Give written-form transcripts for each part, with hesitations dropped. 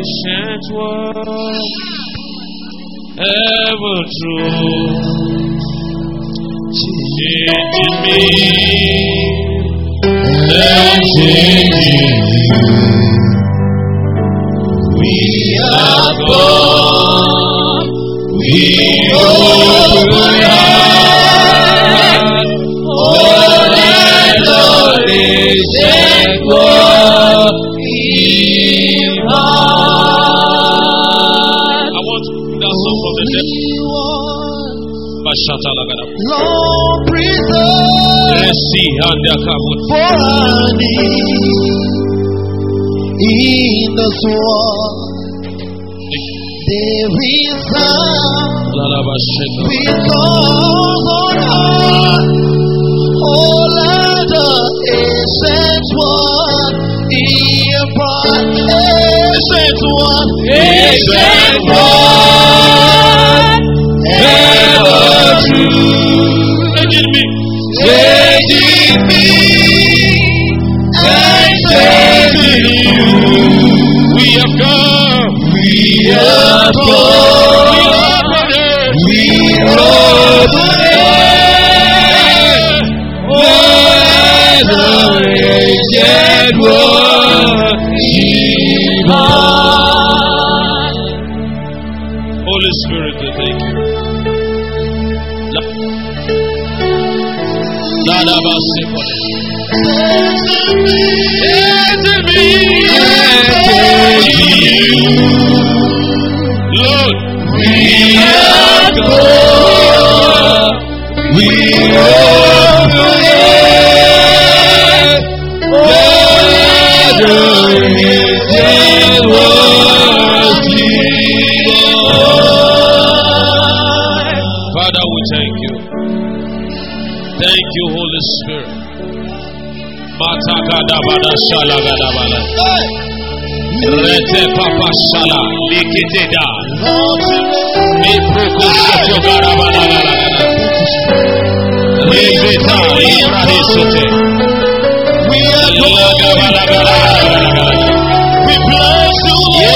ancient one, ever true, changing me and changing you. We are born, we open heart, all adoration for Him. I want that song from the dead. Lord, preserve for our need in this world. There is sound with God's on heart. All other ancient one, ancient one, ever true, changing me and changing you. We have come, we have come, we open it, what the ancient one, Holy Spirit, we thank you. Lord, we have come, we open it, what the ancient was Father, we thank you. Thank you, Holy Spirit. Matakadabada shalagadabala. Rete papa shala likiteda. Iproko sotogarabala. Reveta ibrahisote. We are we bless you,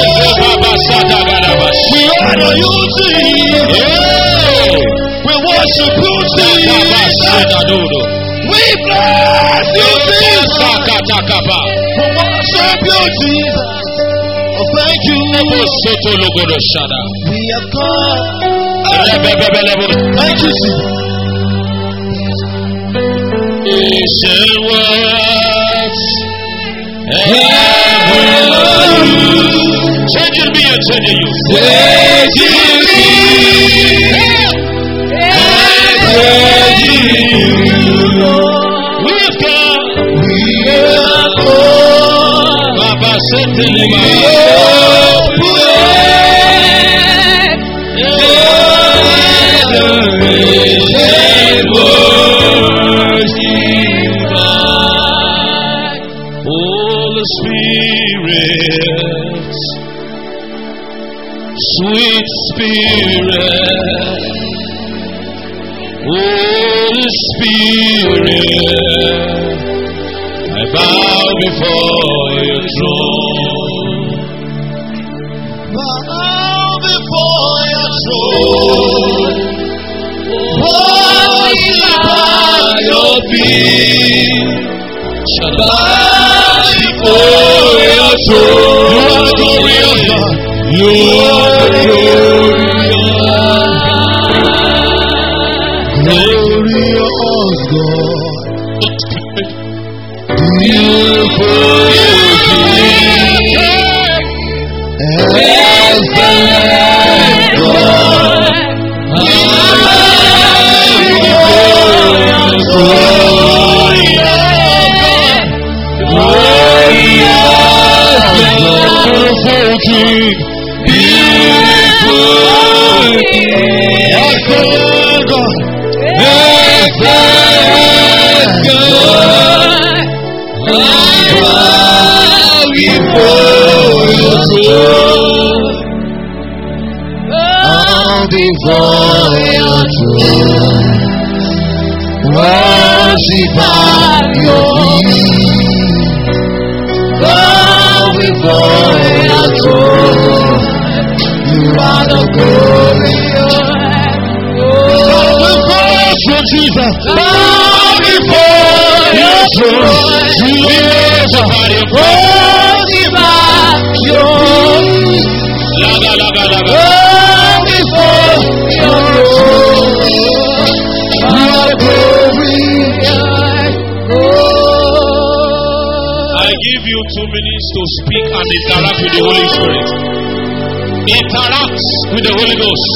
we honor you, Jesus. We worship you, Jesus. We bless you, Jesus. We worship you, Jesus. Oh, thank you. We are God. Thank you, Jesus. Ancient words, changing me and changing you. Changing me and changing you. We've come, we are born. Baba said to We me, Holy Spirit, sweet Spirit, Holy Spirit, I bow before your throne. Bow before your throne. Worship at your feet. Bow before your throne. You are the glorious God. You are the glorious God. Beautiful excellent God. Before your throne, worship at your feet. Bow before your throne. Jesus, bow before your throne. Jesus, oh, bow before your I give you 2 minutes to speak and interact with the Holy Spirit. Interact with the Holy Ghost.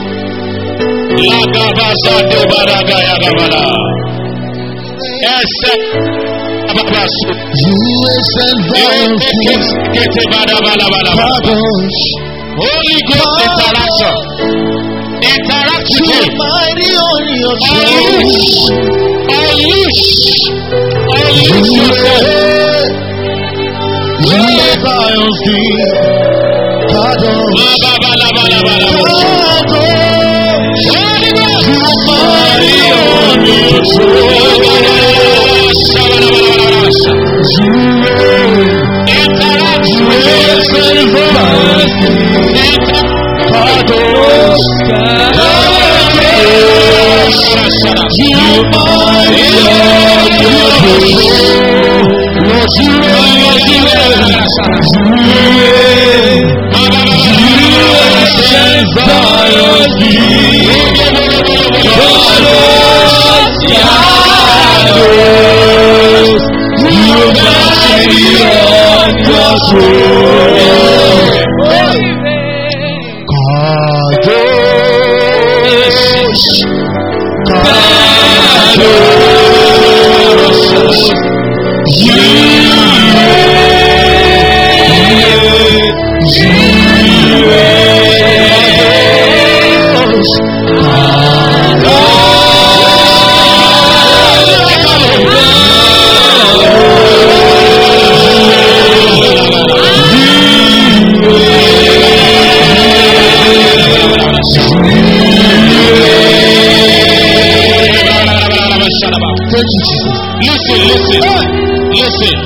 Holy Ghost interaction. Interact with him. Unleash yourself. Listen.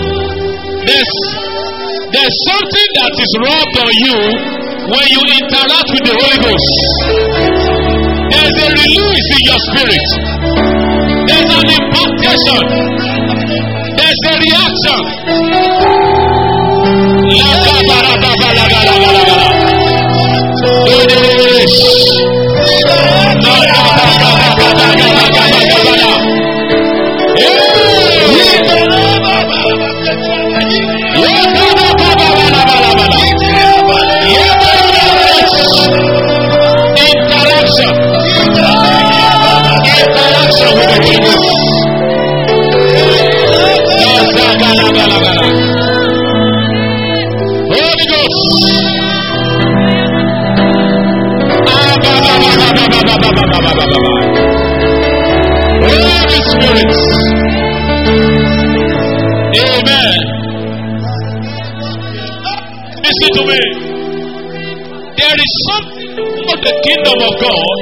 There's something that is rubbed on you when you interact with the Holy Ghost. There's a release in your spirit. There's an impartation. There's a reaction. Holy Spirit. Amen. Listen to me. There is something about the kingdom of God.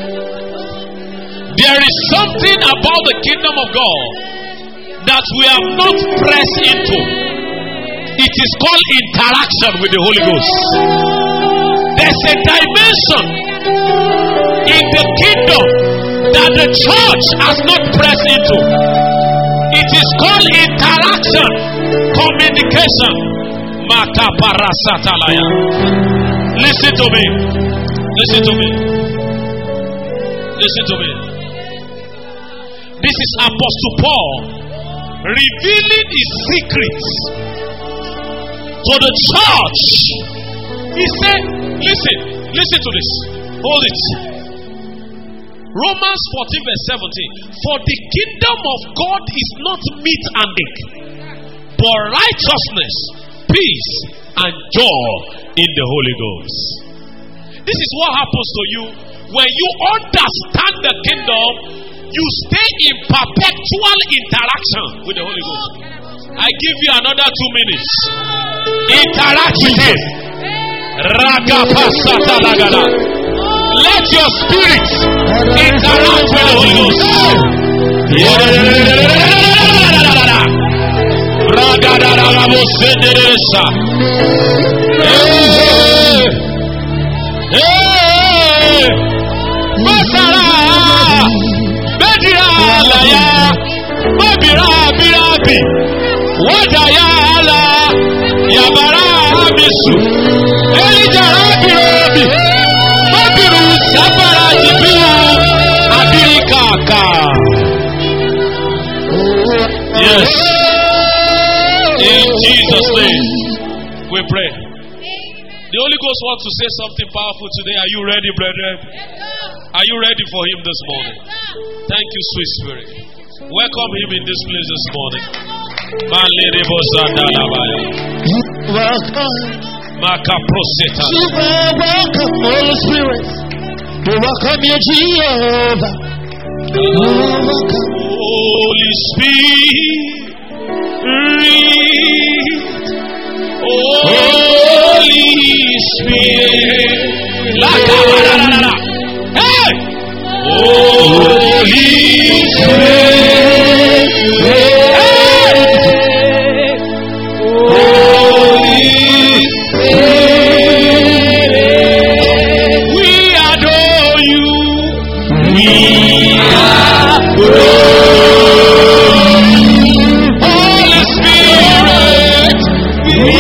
There is something about the kingdom of God that we have not pressed into. It is called interaction with the Holy Ghost. There's a dimension in the kingdom that the church has not pressed into. It is called interaction, communication. Makaparasathalaya. Listen to me. Listen to me. Listen to me. This is Apostle Paul revealing his secrets to the church. He said, listen to this. Hold it. Romans 14 verse 17. For the kingdom of God is not meat and drink, but righteousness, peace, and joy in the Holy Ghost. This is what happens to you when you understand the kingdom. You stay in perpetual interaction with the Holy Ghost. I give you another 2 minutes. Interact with him. Let your spirit interact with the Holy Ghost. misu. Elijah Rabirobi. Mabiru Sabara Jibiru. Abirikaka. Yes. In Jesus' name, we pray. The Holy Ghost wants to say something powerful today. Are you ready, brethren? Are you ready for Him this morning? Thank you, sweet Spirit. Welcome Him in this place this morning. Welcome, Holy Spirit. We welcome you, Jehovah. Holy Spirit. Holy Spirit. Hey! Holy Spirit. Holy Spirit. We adore you. We adore you. Holy Spirit. We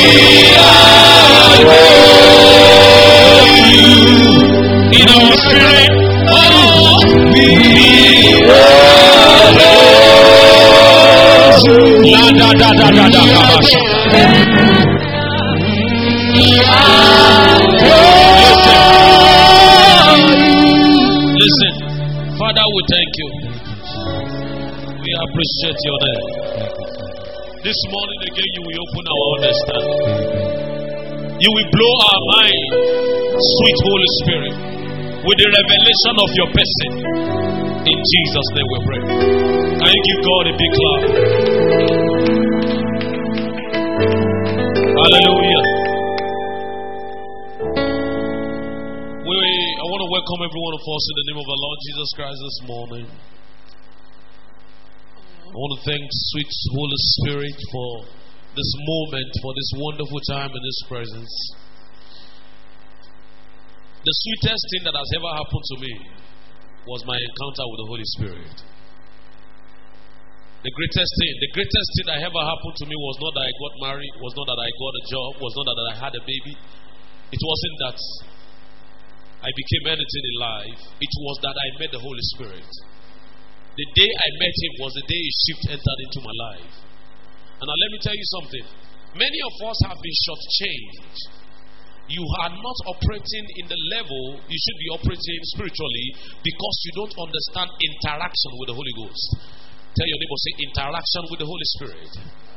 in our spirit, we Listen, Father, we thank you. We appreciate your name. This morning again, you will open our understanding. You will blow our mind, sweet Holy Spirit, with the revelation of your person. In Jesus' name we pray. Can you give God a big clap? Hallelujah. I want to welcome every one of us in the name of our Lord Jesus Christ this morning. I want to thank sweet Holy Spirit for this moment, for this wonderful time in His presence. The sweetest thing that has ever happened to me was my encounter with the Holy Spirit. The greatest thing that ever happened to me was not that I got married, was not that I got a job, was not that I had a baby. It wasn't that I became anything in life. It was that I met the Holy Spirit. The day I met Him was the day a shift entered into my life. And now let me tell you something. Many of us have been shortchanged. You are not operating in the level you should be operating spiritually because you don't understand interaction with the Holy Ghost. Tell your neighbor, say interaction with the Holy Spirit.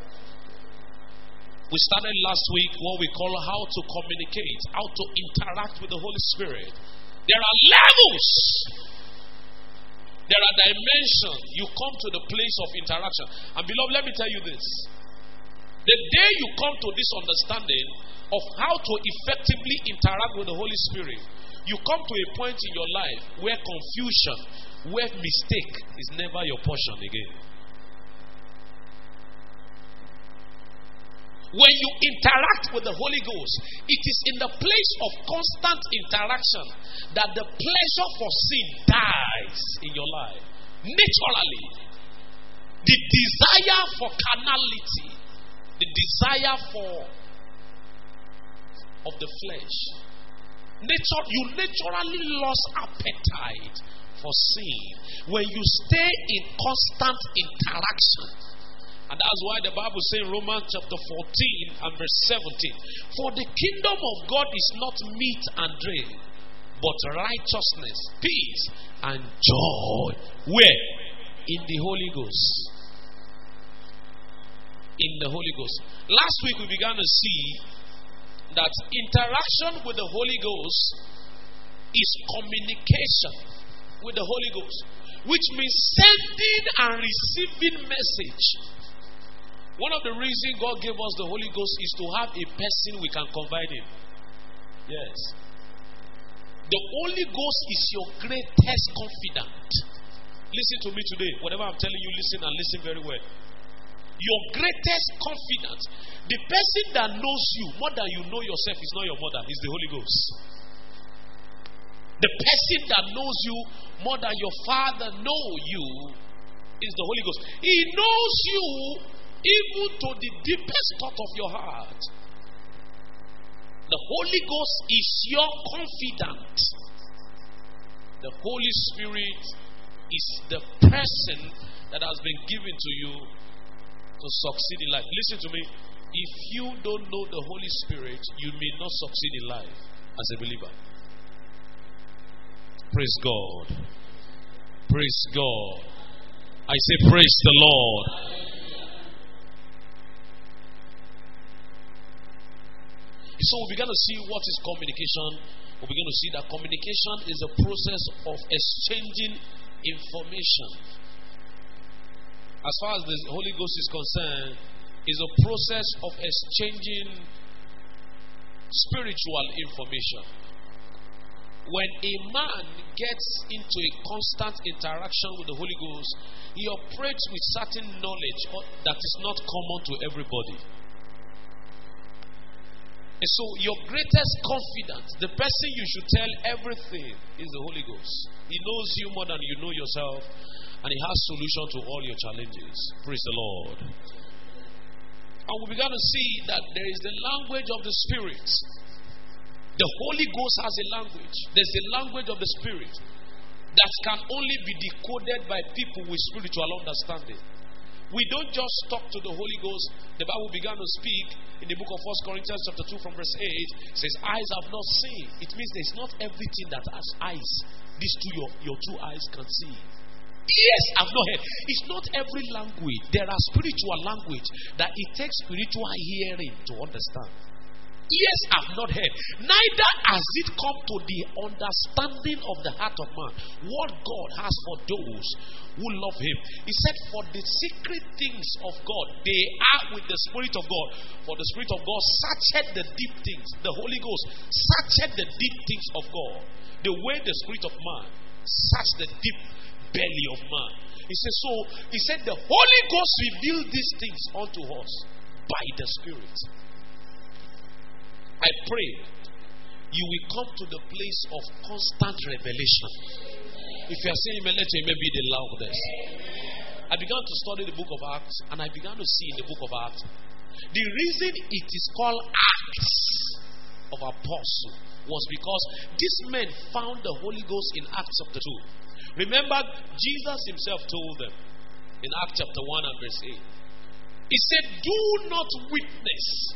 We started last week what we call how to communicate, how to interact with the Holy Spirit. There are levels. There are dimensions. You come to the place of interaction. And beloved, let me tell you this. The day you come to this understanding of how to effectively interact with the Holy Spirit, you come to a point in your life where confusion, where mistake is never your portion again. When you interact with the Holy Ghost, it is in the place of constant interaction that the pleasure for sin dies in your life. Naturally, the desire for carnality, the desire of the flesh, you naturally lost appetite for sin when you stay in constant interaction. And that's why the Bible says in Romans chapter 14 and verse 17, for the kingdom of God is not meat and drink, but righteousness, peace, and joy. Where? In the Holy Ghost. In the Holy Ghost. Last week we began to see that interaction with the Holy Ghost is communication with the Holy Ghost, which means sending and receiving message. One of the reasons God gave us the Holy Ghost is to have a person we can confide in. Yes. The Holy Ghost is your greatest confidant. Listen to me today. Whatever I'm telling you, listen and listen very well. Your greatest confidant, the person that knows you more than you know yourself, is not your mother, is the Holy Ghost. The person that knows you more than your father knows you is the Holy Ghost. He knows you even to the deepest thought of your heart. Holy Ghost is your confidant. The Holy Spirit is the person that has been given to you to succeed in life. Listen to me. If you don't know the Holy Spirit, you may not succeed in life as a believer. Praise God. Praise God. I say praise the Lord. So we began to see what is communication. We begin to see that communication is a process of exchanging information. As far as the Holy Ghost is concerned, is a process of exchanging spiritual information. When a man gets into a constant interaction with the Holy Ghost, he operates with certain knowledge that is not common to everybody. And so your greatest confidence, the person you should tell everything, is the Holy Ghost. He knows you more than you know yourself, and he has solution to all your challenges. Praise the Lord. And we began to see that there is the language of the Spirit. The Holy Ghost has a language. There's the language of the Spirit that can only be decoded by people with spiritual understanding. We don't just talk to the Holy Ghost. The Bible began to speak in the book of 1 Corinthians chapter 2 from verse 8. It says, eyes have not seen. It means there's not everything that has eyes. These two, your two eyes can see. Ears have not heard. It's not every language. There are spiritual language that it takes spiritual hearing to understand. Ears have not heard, neither has it come to the understanding of the heart of man what God has for those who love him. He said, for the secret things of God, they are with the Spirit of God. For the Spirit of God searcheth the deep things. The Holy Ghost searcheth the deep things of God, the way the Spirit of man search the deep belly of man. He said the Holy Ghost revealed these things unto us by the Spirit. I pray you will come to the place of constant revelation. If you are saying amen, let your amen be the loudest. I began to study the book of Acts, and I began to see in the book of Acts the reason it is called Acts of Apostles was because these men found the Holy Ghost in Acts chapter 2. Remember, Jesus himself told them in Acts chapter 1 and verse 8. He said, do not witness.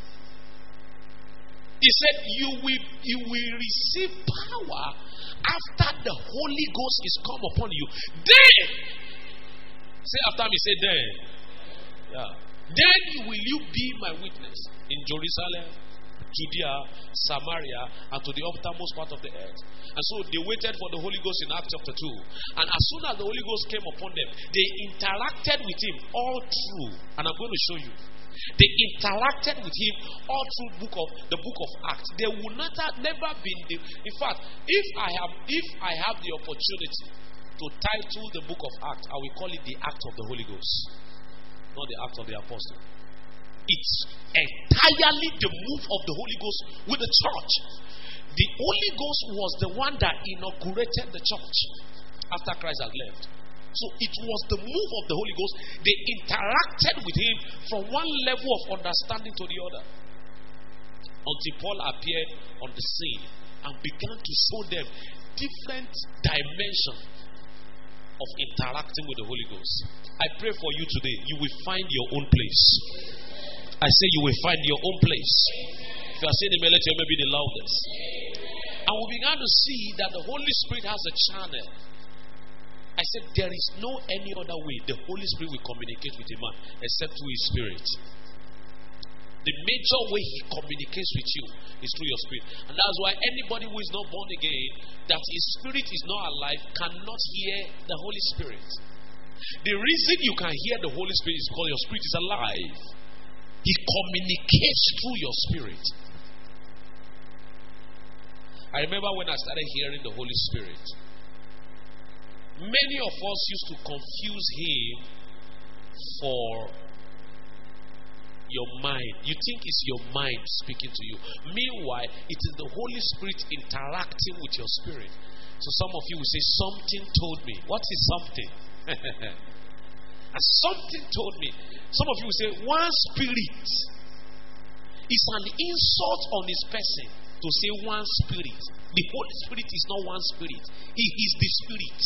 He said, you will receive power after the Holy Ghost is come upon you. Then, say after me, say then. Yeah. Then will you be my witness in Jerusalem, Judea, Samaria, and to the uttermost part of the earth. And so they waited for the Holy Ghost in Acts chapter 2. And as soon as the Holy Ghost came upon them, they interacted with him all through. And I'm going to show you. They interacted with him all through the book of Acts. There will never been in fact, if I have the opportunity to title the book of Acts, I will call it the Act of the Holy Ghost, not the Act of the Apostle. It's entirely the move of the Holy Ghost with the church. The Holy Ghost was the one that inaugurated the church after Christ had left. So it was the move of the Holy Ghost. They interacted with him from one level of understanding to the other until Paul appeared on the scene and began to show them different dimensions of interacting with the Holy Ghost. I pray for you today, you will find your own place. I say you will find your own place. If you are saying amen, let your amen be the loudest. And we began to see that the Holy Spirit has a channel. I said there is no any other way the Holy Spirit will communicate with a man except through his Spirit. The major way he communicates with you is through your spirit. And that's why anybody who is not born again, that his spirit is not alive, cannot hear the Holy Spirit. The reason you can hear the Holy Spirit is because your spirit is alive. He communicates through your spirit. I remember when I started hearing the Holy Spirit, many of us used to confuse him for your mind. You think it's your mind speaking to you. Meanwhile, it is the Holy Spirit interacting with your spirit. So some of you will say, something told me. What is something? And something told me. Some of you will say, one spirit is an insult on his person. to say one spirit. The Holy Spirit is not one spirit. He is the Spirit.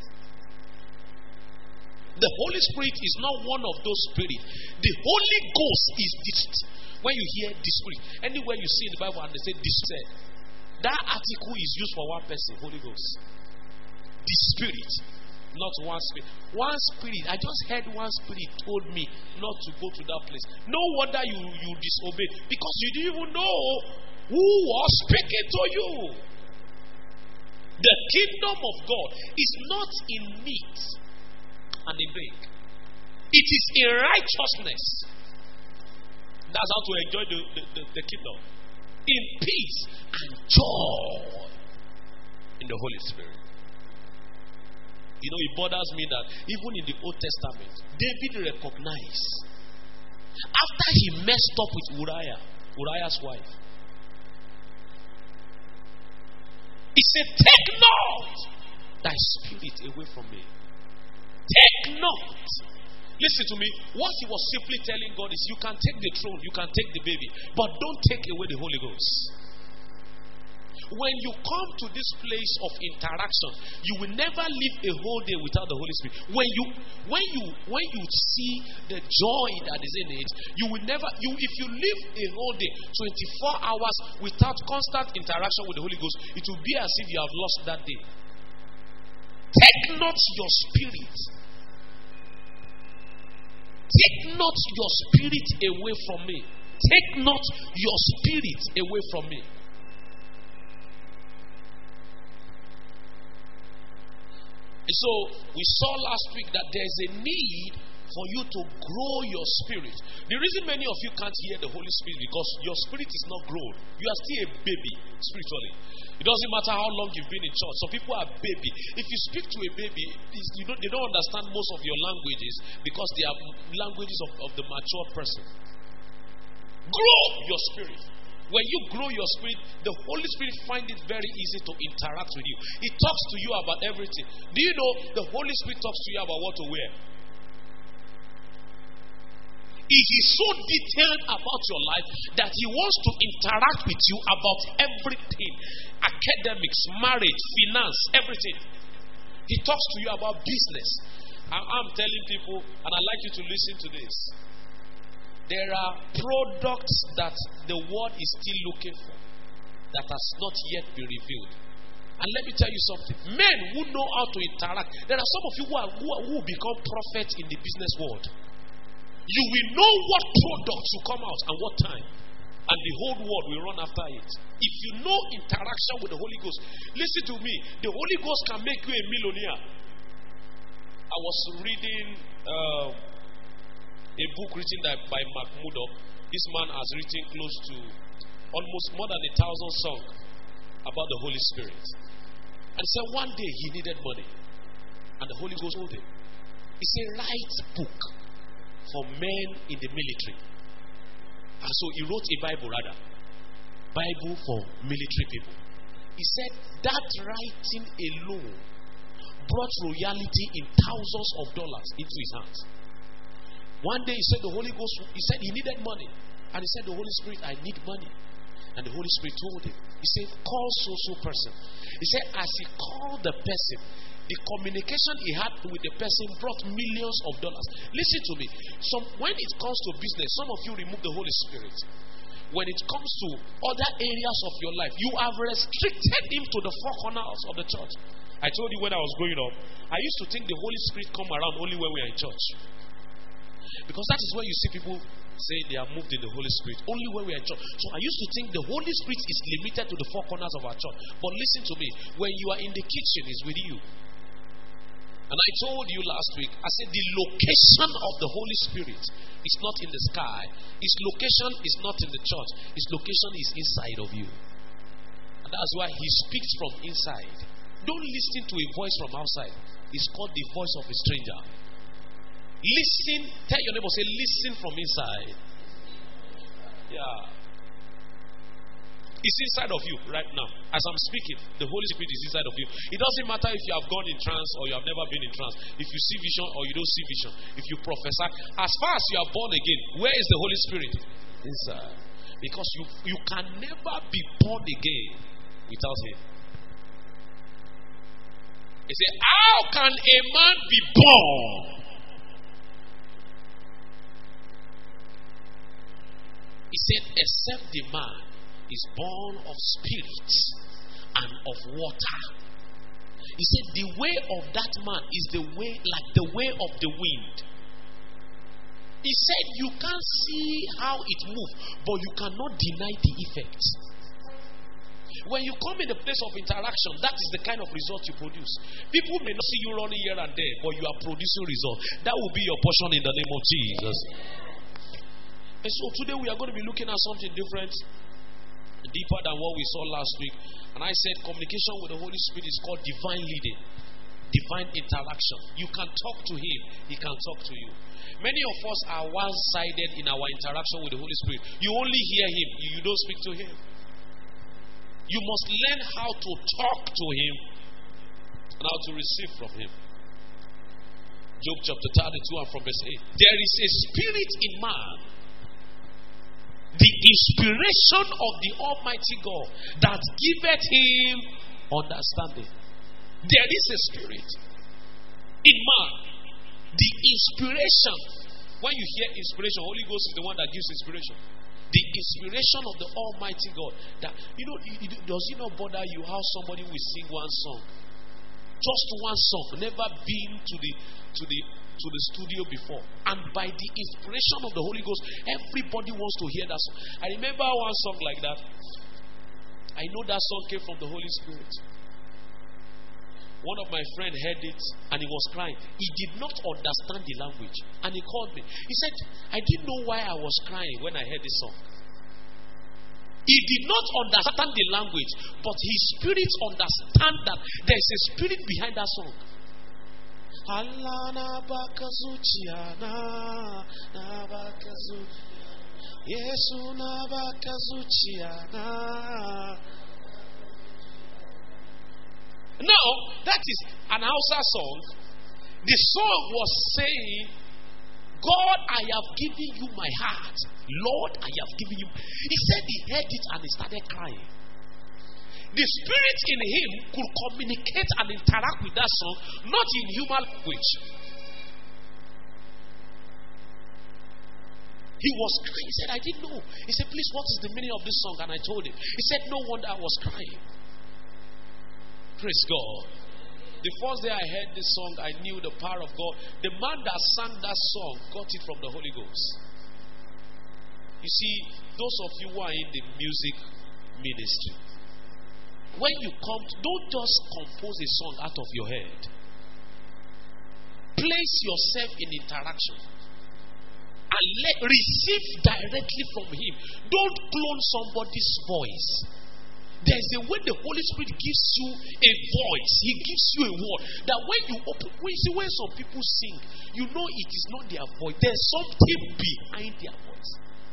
The Holy Spirit is not one of those spirits. The Holy Ghost is this. When you hear the Spirit, anywhere you see in the Bible and they say this, that article is used for one person, Holy Ghost. The Spirit, not one spirit. One spirit. I just heard one spirit told me not to go to that place. No wonder you disobeyed, because you didn't even know who was speaking to you. The kingdom of God is not in meat and in drink. It is in righteousness. That's how to enjoy the kingdom. In peace and joy in the Holy Spirit. You know, it bothers me that even in the Old Testament, David recognized after he messed up with Uriah's wife, he said, "Take not thy spirit away from me." Take not. Listen to me. What he was simply telling God is, you can take the throne, you can take the baby, but don't take away the Holy Ghost. When you come to this place of interaction, you will never live a whole day without the Holy Spirit. When you see the joy that is in it, you will never. If you live a whole day, 24 hours without constant interaction with the Holy Ghost, it will be as if you have lost that day. Take not your spirit. Take not your spirit away from me. Take not your spirit away from me. And so we saw last week that there is a need for you to grow your spirit. The reason many of you can't hear the Holy Spirit because your spirit is not grown. You are still a baby spiritually. It doesn't matter how long you've been in church. Some people are baby. If you speak to a baby, they don't understand most of your languages because they are languages of the mature person. Grow your spirit. When you grow your spirit, the Holy Spirit finds it very easy to interact with you. He talks to you about everything. Do you know the Holy Spirit talks to you about what to wear? He is so detailed about your life that he wants to interact with you about everything. Academics, marriage, finance, everything. He talks to you about business. I'm telling people, and I'd like you to listen to this. There are products that the world is still looking for that has not yet been revealed. And let me tell you something. Men who know how to interact. There are some of you who become prophets in the business world. You will know what products will come out and what time. And the whole world will run after it. If you know interaction with the Holy Ghost, listen to me. The Holy Ghost can make you a millionaire. I was reading a book written by Mark Murdoch. This man has written close to almost more than 1,000 songs about the Holy Spirit. And said one day he needed money. And the Holy Ghost told him. He said, write book for men in the military. And so he wrote a Bible Bible for military people. He said that writing alone brought royalty in thousands of dollars into his hands. One day he said the Holy Ghost, he said he needed money. And he said, the Holy Spirit, I need money. And the Holy Spirit told him, he said, call so person. He said, as he called the person, the communication he had with the person brought millions of dollars. Listen to me. When it comes to business, some of you remove the Holy Spirit. When it comes to other areas of your life, you have restricted him to the four corners of the church. I told you when I was growing up, I used to think the Holy Spirit come around only when we are in church. Because that is where you see people say they are moved in the Holy Spirit, only when we are in church. So I used to think the Holy Spirit is limited to the four corners of our church. But listen to me, when you are in the kitchen, it's with you. And I told you last week, I said the location of the Holy Spirit is not in the sky. Its location is not in the church. Its location is inside of you. And that's why he speaks from inside. Don't listen to a voice from outside. It's called the voice of a stranger. Listen, tell your neighbor, say, listen from inside. Yeah. It's inside of you right now. As I'm speaking, the Holy Spirit is inside of you. It doesn't matter if you have gone in trance or you have never been in trance. If you see vision or you don't see vision. If you prophesy. As far as you are born again, where is the Holy Spirit? Inside. Because you can never be born again without him. He said, how can a man be born? He said, except the man is born of spirit and of water. He said, the way of that man is the way, like the way of the wind. He said, you can't see how it moves, but you cannot deny the effects. When you come in the place of interaction, that is the kind of result you produce. People may not see you running here and there, but you are producing results. That will be your portion in the name of Jesus. And so today we are going to be looking at something different, deeper than what we saw last week. And I said communication with the Holy Spirit is called divine leading, divine interaction. You can talk to him, he can talk to you. Many of us are one-sided in our interaction with the Holy Spirit. You only hear him, you don't speak to him. You must learn how to talk to him and how to receive from him. Job chapter 32 and from verse 8. There is a spirit in man, the inspiration of the Almighty God, that giveth him understanding. There is a spirit in man, the inspiration. When you hear inspiration, Holy Ghost is the one that gives inspiration. The inspiration of the Almighty God. That does it not bother you how somebody will sing one song? Just one song, never been to the studio before, and by the inspiration of the Holy Ghost, everybody wants to hear that song. I remember one song like that. I know that song came from the Holy Spirit. One of my friends heard it and he was crying. He did not understand the language, and he called me. He said, I didn't know why I was crying when I heard this song. He did not understand the language, but his spirit understands that there is a spirit behind that song. Now, that is an Hausa song. The song was saying, God, I have given you my heart. Lord, I have given you. He said he heard it and he started crying. The spirit in him could communicate and interact with that song, not in human language. He was crying. He said, I didn't know. He said, please, what is the meaning of this song? And I told him. He said, no wonder I was crying. Praise God. The first day I heard this song, I knew the power of God. The man that sang that song got it from the Holy Ghost. You see, those of you who are in the music ministry, when you come, don't just compose a song out of your head. Place yourself in interaction and receive directly from him. Don't clone somebody's voice. There's a way the Holy Spirit gives you a voice. He gives you a word that when you open, when some people sing, you know it is not their voice. There's something behind their voice.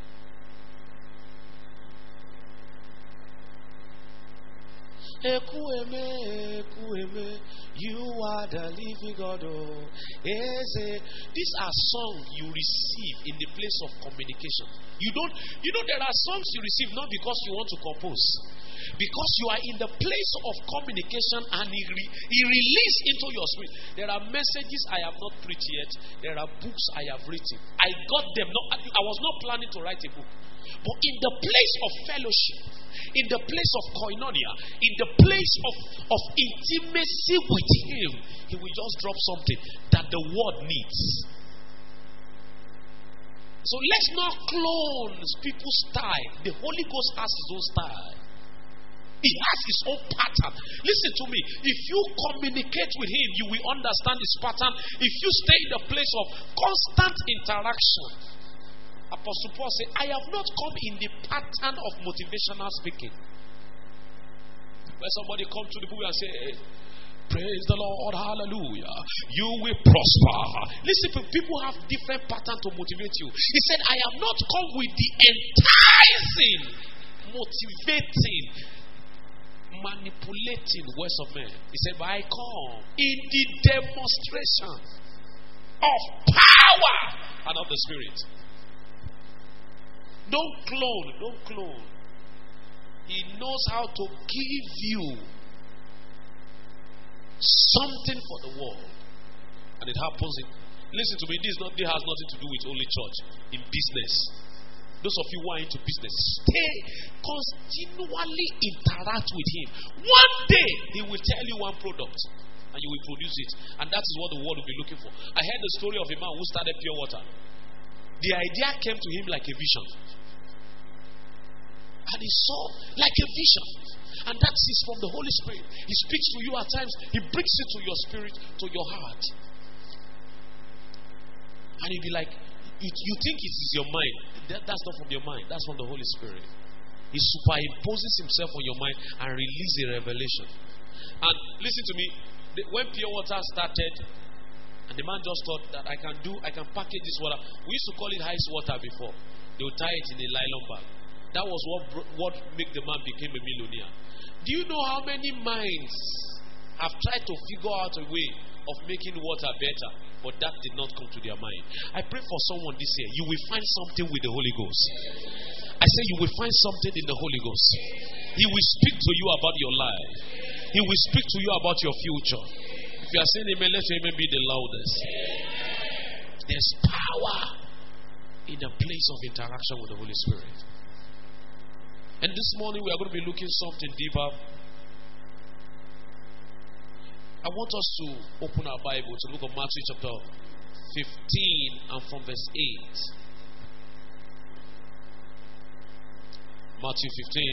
Ekueme, you are the living God. These are songs you receive in the place of communication. You know there are songs you receive not because you want to compose, because you are in the place of communication and he released into your spirit. There are messages I have not preached yet. There are books I have written. I got them. I was not planning to write a book. But in the place of fellowship, in the place of koinonia, in the place of intimacy with him, he will just drop something that the world needs. So let's not clone people's style. The Holy Ghost has his own style. He has his own pattern. Listen to me. If you communicate with him, you will understand his pattern. If you stay in the place of constant interaction, Apostle Paul said, I have not come in the pattern of motivational speaking. Where somebody come to the book and say, hey, praise the Lord, hallelujah, you will prosper. Listen, people have different patterns to motivate you. He said, I have not come with the enticing, motivating, manipulating words of men. He said, but I come in the demonstration of power and of the Spirit. Don't clone. Don't clone. He knows how to give you something for the world. And it happens in, listen to me, this has nothing to do with only church. In business. Those of you who are into business, continually interact with him. One day he will tell you one product and you will produce it. And that is what the world will be looking for. I heard the story of a man who started pure water. The idea came to him like a vision. And he saw like a vision. And that is from the Holy Spirit. He speaks to you at times. He brings it to your spirit, to your heart. And you'll be like, you think it is your mind. That's not from your mind. That's from the Holy Spirit. He superimposes himself on your mind and releases a revelation. And listen to me. When pure water started, and the man just thought that I can package this water. We used to call it ice water before. They would tie it in a nylon bag. That was what made the man became a millionaire. Do you know how many minds have tried to figure out a way of making water better, but that did not come to their mind? I pray for someone this year. You will find something with the Holy Ghost. I say you will find something in the Holy Ghost. He will speak to you about your life. He will speak to you about your future. If you are saying amen, let your amen be the loudest. There's power in a place of interaction with the Holy Spirit. And this morning we are going to be looking something deeper. I want us to open our Bible to look at Matthew chapter 15 and from verse 8. Matthew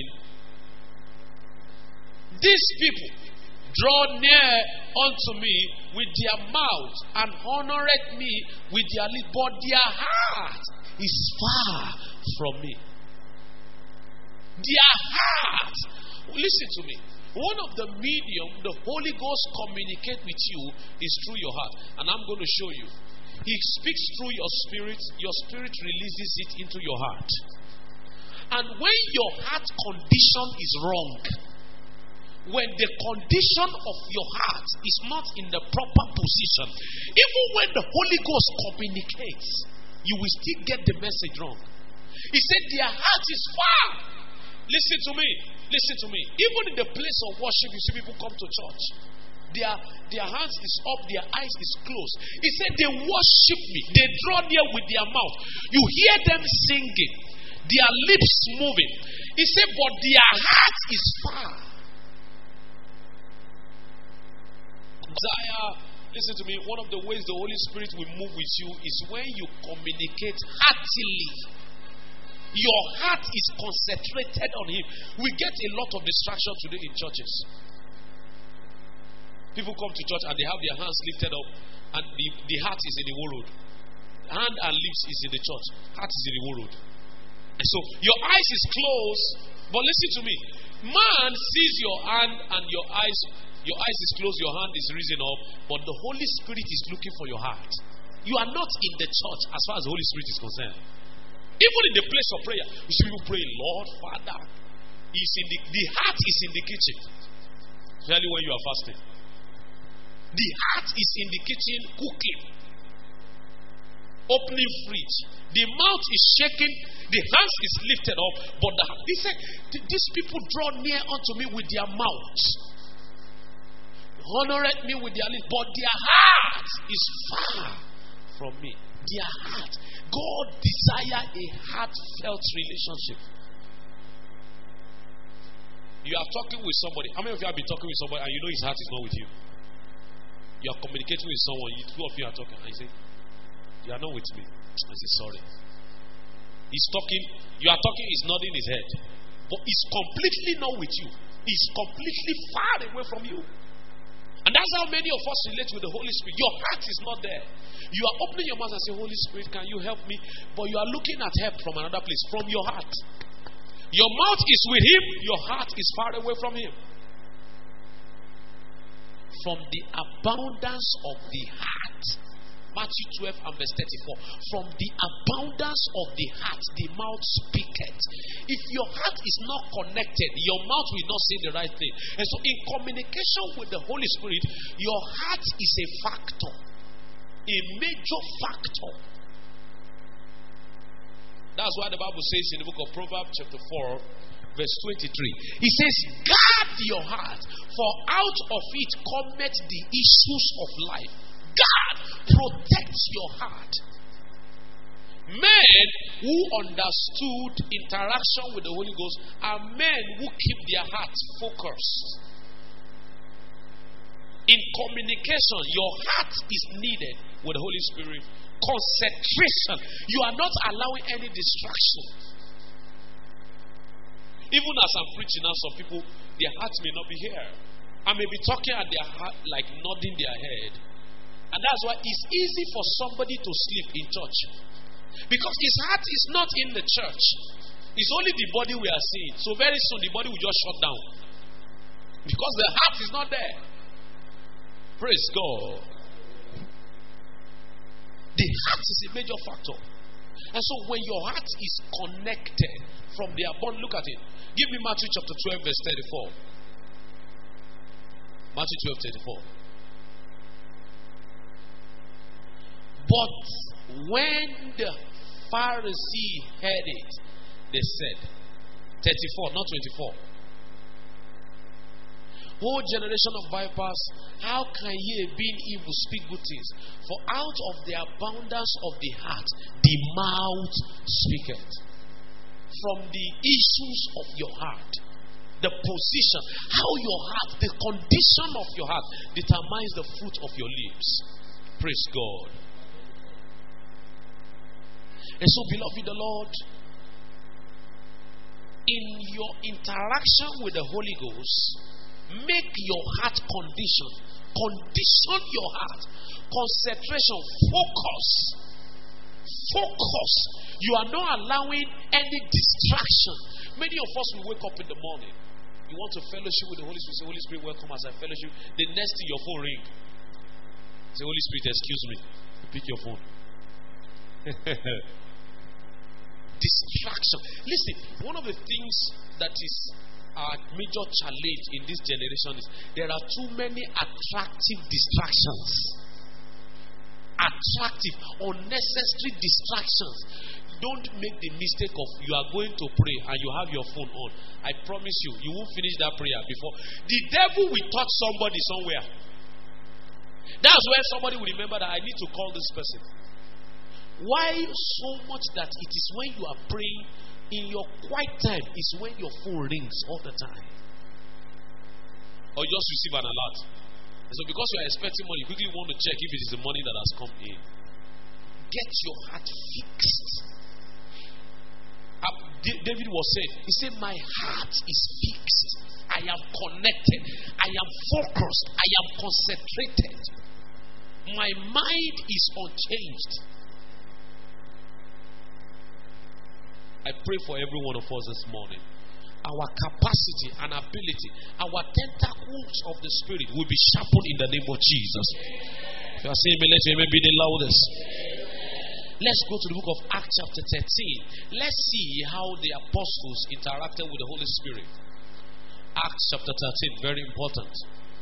15. These people draw near unto me with their mouth and honoreth me with their lips, but their heart is far from me. Their heart. Listen to me. One of the medium the Holy Ghost communicate with you is through your heart. And I'm going to show you. He speaks through your spirit releases it into your heart. And when your heart condition is wrong, when the condition of your heart is not in the proper position, even when the Holy Ghost communicates, you will still get the message wrong. He said their heart is far. Listen to me. Listen to me. Even in the place of worship, you see people come to church. Their hands is up, their eyes is closed. He said they worship me. They draw near with their mouth. You hear them singing. Their lips moving. He said, but their heart is far. Isaiah, listen to me. One of the ways the Holy Spirit will move with you is when you communicate heartily. Your heart is concentrated on Him. We get a lot of distraction today in churches. People come to church and they have their hands lifted up, and the heart is in the world. Hand and lips is in the church. Heart is in the world. And so your eyes is closed, but listen to me. Man sees your hand and your eyes is closed, your hand is risen up, but the Holy Spirit is looking for your heart. You are not in the church as far as the Holy Spirit is concerned. Even in the place of prayer, you see people praying, Lord, Father. The heart is in the kitchen. Especially when you are fasting. The heart is in the kitchen cooking. Opening fridge. The mouth is shaking. The hands is lifted up. But he said, these people draw near unto me with their mouths. Honoreth me with their lips. But their heart is far from me. Their heart. God desires a heartfelt relationship. You are talking with somebody. How many of you have been talking with somebody and you know his heart is not with you? You are communicating with someone. Two of you are talking. And you say, you are not with me. I say, sorry. He's talking. You are talking. He's nodding his head. But he's completely not with you. He's completely far away from you. And that's how many of us relate with the Holy Spirit. Your heart is not there. You are opening your mouth and say, Holy Spirit, can you help me? But you are looking at help from another place, from your heart. Your mouth is with Him, your heart is far away from Him. From the abundance of the heart, Matthew 12 and verse 34. From the abundance of the heart, the mouth speaketh. If your heart is not connected, your mouth will not say the right thing. And so in communication with the Holy Spirit, your heart is a factor. A major factor. That's why the Bible says in the book of Proverbs chapter 4, verse 23. It says, guard your heart, for out of it cometh the issues of life. God protects your heart. Men who understood interaction with the Holy Ghost are men who keep their hearts focused. In communication, your heart is needed with the Holy Spirit. Concentration. You are not allowing any distraction. Even as I'm preaching now, some people, their hearts may not be here. I may be talking at their heart, like nodding their head. And that's why it's easy for somebody to sleep in church. Because his heart is not in the church. It's only the body we are seeing. So very soon the body will just shut down. Because the heart is not there. Praise God. The heart is a major factor. And so when your heart is connected from the abundance, look at it. Give me Matthew chapter 12 verse 34. Matthew 12, 34. But when the Pharisee heard it, they said, 34, not 24. O generation of vipers, how can ye, being evil, speak good things? For out of the abundance of the heart, the mouth speaketh. From the issues of your heart, the position, how your heart, the condition of your heart determines the fruit of your lips. Praise God. And so, beloved the Lord, in your interaction with the Holy Ghost, make your heart condition your heart, concentration, focus. You are not allowing any distraction. Many of us will wake up in the morning, you want to fellowship with the Holy Spirit, say, Holy Spirit, welcome as I fellowship. The next thing, your phone ring. Say, Holy Spirit, excuse me. Pick your phone. Distraction. Listen, one of the things that is our major challenge in this generation is there are too many attractive distractions. Attractive, unnecessary distractions. Don't make the mistake of you are going to pray and you have your phone on. I promise you, you won't finish that prayer before. The devil will touch somebody somewhere. That's where somebody will remember that I need to call this person. Why so much that it is when you are praying in your quiet time is when your phone rings all the time. Or you just receive an alert. And so because you are expecting money, you quickly want to check if it is the money that has come in. Get your heart fixed. David was saying, he said, my heart is fixed. I am connected. I am focused. I am concentrated. My mind is unchanged. I pray for every one of us this morning. Our capacity and ability, our tentacles of the Spirit will be sharpened in the name of Jesus. If you are saying, let me be the loudest. Let's go to the book of Acts chapter 13. Let's see how the apostles interacted with the Holy Spirit. Acts chapter 13, very important.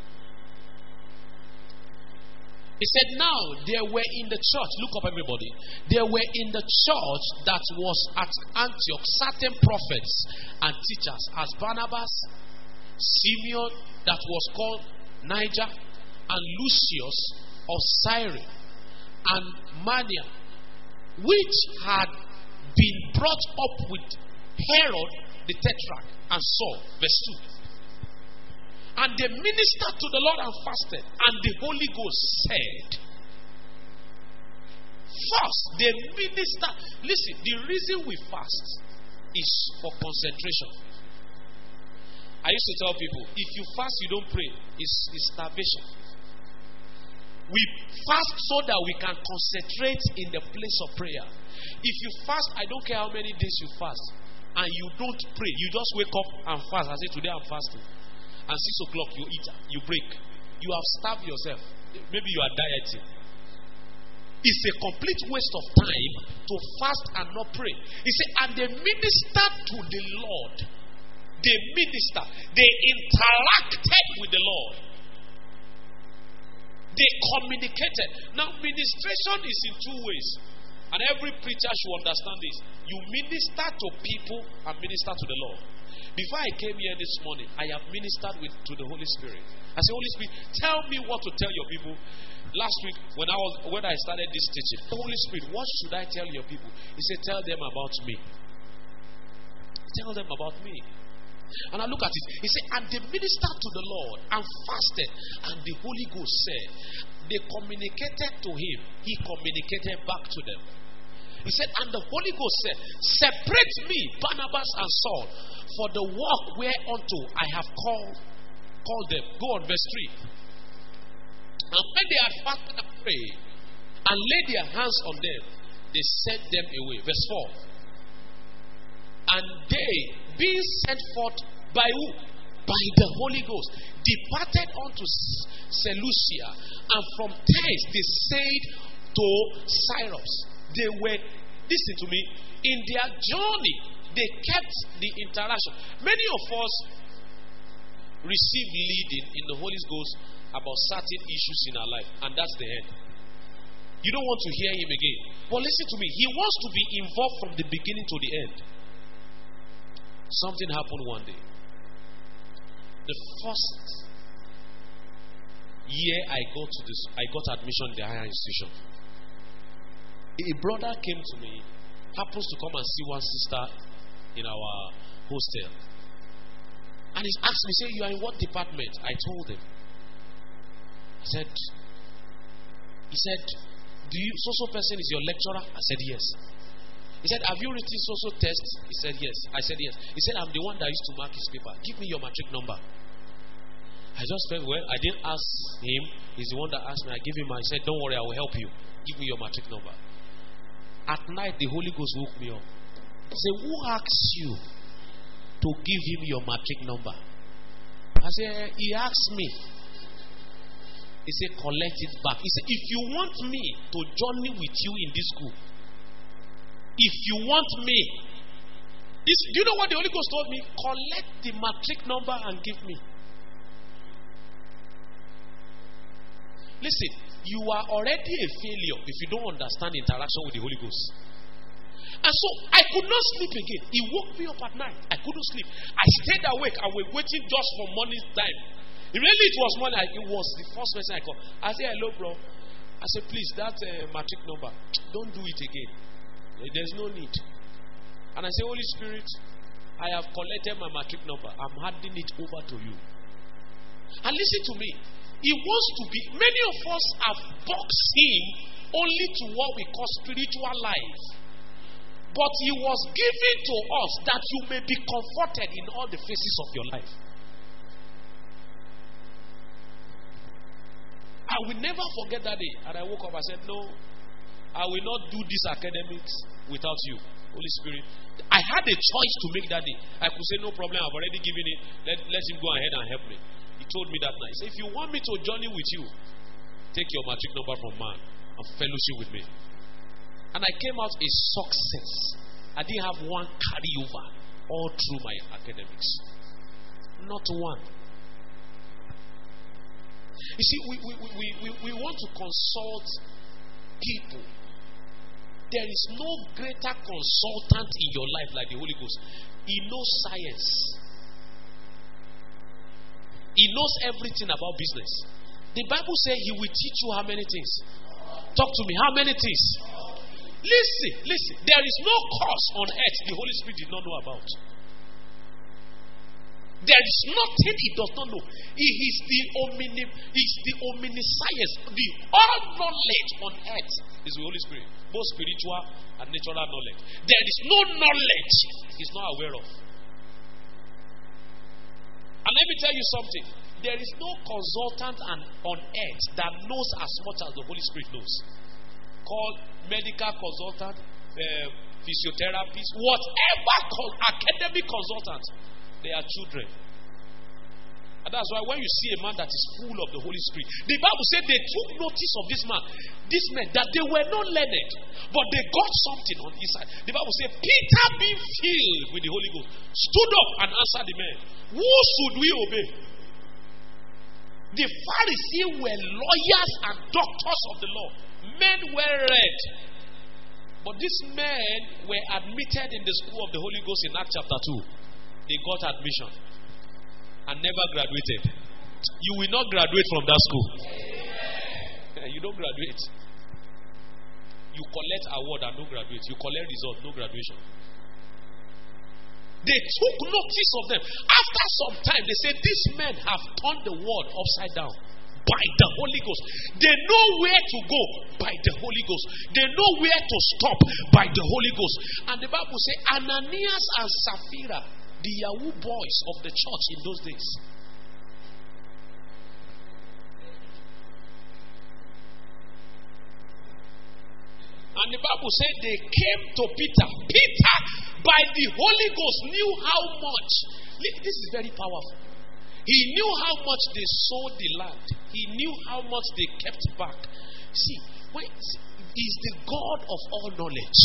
He said, now there were in the church, look up everybody, there were in the church that was at Antioch certain prophets and teachers, as Barnabas, Simeon that was called Niger, and Lucius of Cyrene, and Manaen, which had been brought up with Herod the Tetrarch and Saul. Verse 2. And they ministered to the Lord and fasted, and the Holy Ghost said, first, they minister. Listen, the reason we fast is for concentration. I used to tell people, if you fast, you don't pray, it's starvation. We fast so that we can concentrate in the place of prayer. If you fast, I don't care how many days you fast, and you don't pray, you just wake up and fast. I say, today I'm fasting. And 6 o'clock you eat, you break. You have starved yourself. Maybe you are dieting. It's a complete waste of time to fast and not pray. He said, and they ministered to the Lord. They ministered. They interacted with the Lord. They communicated. Now, ministration is in two ways. And every preacher should understand this. You minister to people and minister to the Lord. Before I came here this morning, I have ministered to the Holy Spirit. I said, Holy Spirit, tell me what to tell your people. Last week, when I started this teaching, the Holy Spirit, what should I tell your people? He said, tell them about me. Tell them about me. And I look at it. He said, and they ministered to the Lord and fasted, and the Holy Ghost said, they communicated to him, he communicated back to them. He said, and the Holy Ghost said, separate me, Barnabas and Saul, for the work whereunto I have called them. Go on, verse 3. And when they had fasted and prayed and laid their hands on them, they sent them away. Verse 4. And they, being sent forth by who? By the Holy Ghost, departed unto Seleucia, and from thence they sailed to Cyprus. They were, listen to me, in their journey, they kept the interaction. Many of us receive leading in the Holy Ghost about certain issues in our life, and that's the end. You don't want to hear him again. But listen to me, he wants to be involved from the beginning to the end. Something happened one day. The first year I got admission in the higher institution. A brother came to me, happens to come and see one sister in our hostel. And he asked me, say, you are in what department? I told him. He said, do you, so person is your lecturer? I said, yes. He said, have you written so tests? He said, yes. I said, yes. He said, I'm the one that used to mark his paper. Give me your matric number. I just felt, well, I didn't ask him. He's the one that asked me. I gave him my, he said, don't worry, I will help you. Give me your matric number. At night, the Holy Ghost woke me up. He said, who asked you to give him your matric number? I said, he asked me. He said, collect it back. He said, if you want me to journey with you in this school, if you want me, do you know what the Holy Ghost told me? Collect the matric number and give me. Listen, you are already a failure if you don't understand interaction with the Holy Ghost. And so I could not sleep again. He woke me up at night. I couldn't sleep. I stayed awake. I was waiting just for morning time. Really, it was morning. It was the first person I called. I said, hello, bro. I said, please, that matric number, don't do it again. There's no need. And I said, Holy Spirit, I have collected my matric number. I'm handing it over to you. And listen to me. He wants to be, many of us have boxed him only to what we call spiritual life. But he was given to us that you may be comforted in all the phases of your life. I will never forget that day. And I woke up, I said, no, I will not do this academics without you, Holy Spirit. I had a choice to make that day. I could say, no problem, I've already given it. Let him go ahead and help me. He told me that night. He said, if you want me to journey with you, take your matric number from man and fellowship with me. And I came out a success. I didn't have one carryover all through my academics. Not one. You see, we want to consult people. There is no greater consultant in your life like the Holy Ghost. He knows science. He knows everything about business. The Bible says he will teach you how many things? Talk to me. How many things? Listen. There is no course on earth the Holy Spirit did not know about. There is nothing he does not know. He is the omniscience. The all knowledge on earth is the Holy Spirit. Both spiritual and natural knowledge. There is no knowledge he's not aware of. And let me tell you something. There is no consultant on earth that knows as much as the Holy Spirit knows. Called medical consultant, physiotherapist, whatever academic consultant. They are children. And that's why when you see a man that is full of the Holy Spirit, the Bible said they took notice of this man. These men, that they were not learned, but they got something on his side. The Bible said, Peter being filled with the Holy Ghost, stood up and answered the men, who should we obey? The Pharisees were lawyers and doctors of the law. Men well read. But these men were admitted in the school of the Holy Ghost in Acts chapter 2. They got admission and never graduated. You will not graduate from that school. You don't graduate. You collect award and no graduate. You collect result, no graduation. They took notice of them. After some time, they said, these men have turned the world upside down by the Holy Ghost. They know where to go by the Holy Ghost. They know where to stop by the Holy Ghost. And the Bible says, Ananias and Sapphira, the Yahoo boys of the church in those days, and the Bible said they came to Peter. Peter, by the Holy Ghost, knew how much. This is very powerful. He knew how much they sowed the land. He knew how much they kept back. See, is the God of all knowledge.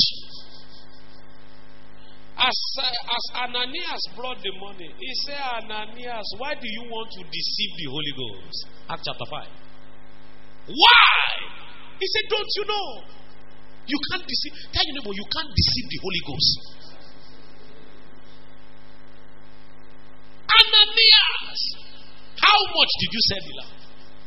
As Ananias brought the money, he said, Ananias, why do you want to deceive the Holy Ghost? Acts chapter 5. Why? He said, don't you know? You can't deceive. Tell your neighbor, you can't deceive the Holy Ghost. Ananias, how much did you sell the land?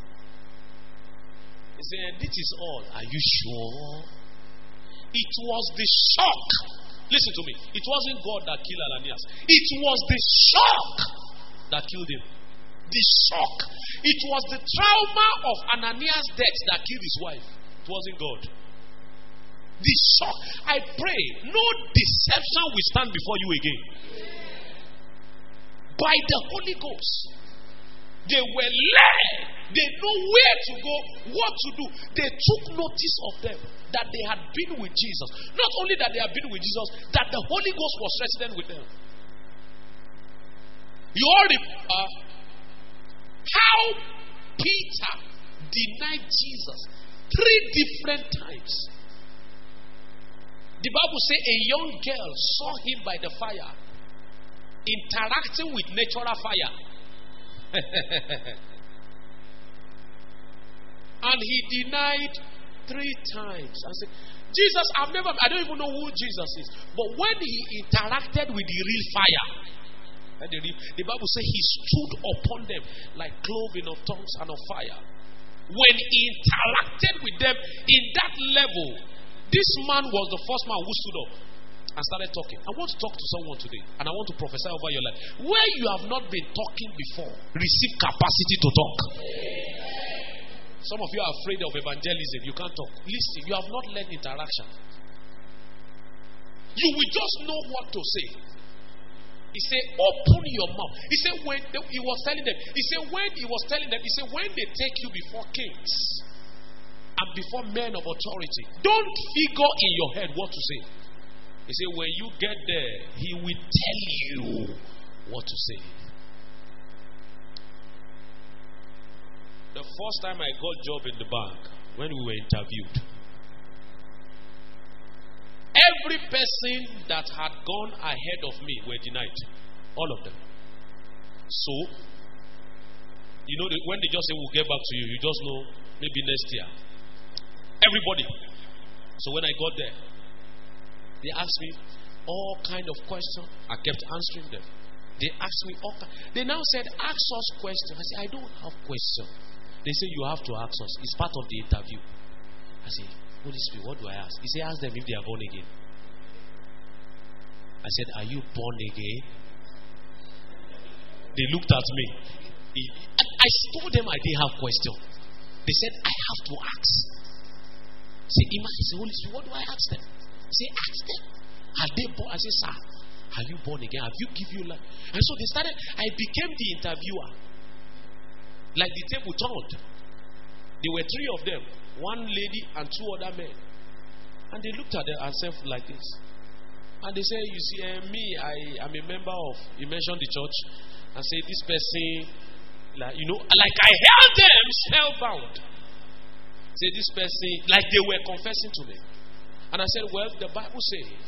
He said, this is all. Are you sure? It was the shock. Listen to me. It wasn't God that killed Ananias. It was the shock that killed him. The shock. It was the trauma of Ananias' death that killed his wife. It wasn't God. The shock. I pray no deception will stand before you again. By the Holy Ghost. They were led. They know where to go, what to do. They took notice of them that they had been with Jesus. Not only that they had been with Jesus, that the Holy Ghost was resident with them. You all remember how Peter denied Jesus 3 different times. The Bible says a young girl saw him by the fire, interacting with natural fire. And he denied 3 times. I said, Jesus, I don't even know who Jesus is. But when he interacted with the real fire, the Bible says he stood upon them like cloven of tongues and of fire. When he interacted with them in that level, this man was the first man who stood up and started talking. I want to talk to someone today, and I want to prophesy over your life. Where you have not been talking before, receive capacity to talk. Some of you are afraid of evangelism. You can't talk. Listen, you have not learned interaction. You will just know what to say. He said, open your mouth. He said, when he was telling them, he said, when they take you before kings and before men of authority, don't figure in your head what to say. He said, when you get there, he will tell you what to say. The first time I got a job in the bank, when we were interviewed, every person that had gone ahead of me were denied. All of them. So, you know, when they just say we'll get back to you, you just know maybe next year. Everybody. So when I got there, they asked me all kind of questions. I kept answering them. They asked me all kind. They now said, ask us questions. I said, I don't have questions. They say you have to ask us. It's part of the interview. I said, Holy Spirit, what do I ask? He said, ask them if they are born again. I said, are you born again? They looked at me. I told them I didn't have questions. They said, I have to ask. I said, I said, Holy Spirit, what do I ask them? I said, ask them. Are they born? I said, sir, are you born again? Have you given your life? And so they started. I became the interviewer. Like the table turned. There were 3 of them. 1 lady and 2 other men. And they looked at themselves like this. And they said, you see, me, I am a member of, you mentioned the church, and say, this person, like, you know, like I held them spellbound. Say, this person, like they were confessing to me. And I said, well, the Bible says,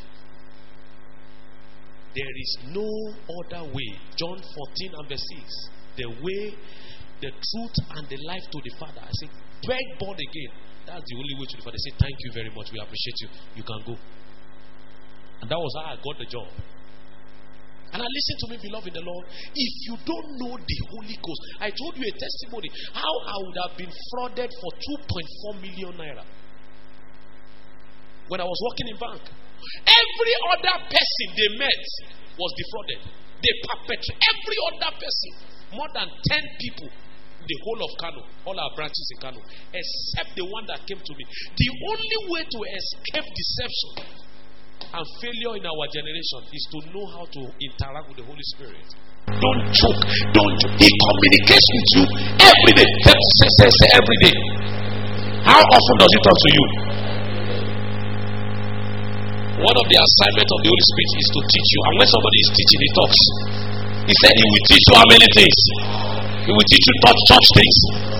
there is no other way. John 14 and verse 6. The way the truth, and the life to the Father. I said, beg born again. That's the only way to the Father. They say, thank you very much. We appreciate you. You can go. And that was how I got the job. And I listen to me, beloved in the Lord. If you don't know the Holy Ghost, I told you a testimony how I would have been frauded for 2.4 million naira when I was working in bank. Every other person they met was defrauded. They perpetrated every other person. More than 10 people in the whole of Kano, all our branches in Kano, except the one that came to me. The only way to escape deception and failure in our generation is to know how to interact with the Holy Spirit. Don't joke. Don't joke. He communicates with you every day. Say every day. How often does he talk to you? One of the assignments of the Holy Spirit is to teach you. And when somebody is teaching, he talks. He said he will teach you how many things? He will teach you church things.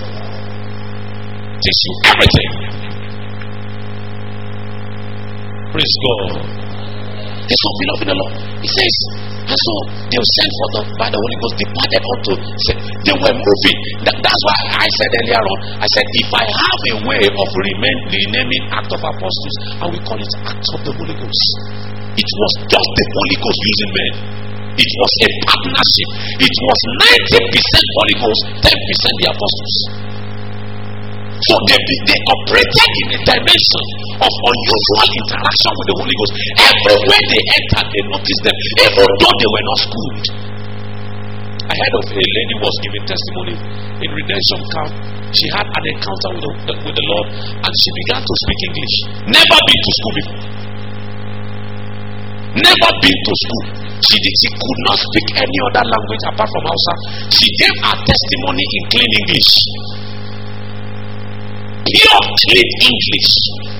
Teach you everything. Praise God. This one, beloved in the Lord. He says, and so they were sent for them by the Holy Ghost, departed unto. They were moving. That's why I said earlier on, I said, if I have a way of renaming Act of Apostles, I will call it Act of the Holy Ghost. It was just the Holy Ghost using men. It was a partnership. It was 90% Holy Ghost, 10% the apostles. So they operated in a dimension of unusual interaction with the Holy Ghost. Everywhere they entered, they noticed them, even though they were not schooled. I heard of a lady was giving testimony in Redemption Camp. She had an encounter with the Lord, and she began to speak English. Never been to school before. Never been to school. She could not speak any other language apart from Hausa. She gave her testimony in clean English. Pure clean English.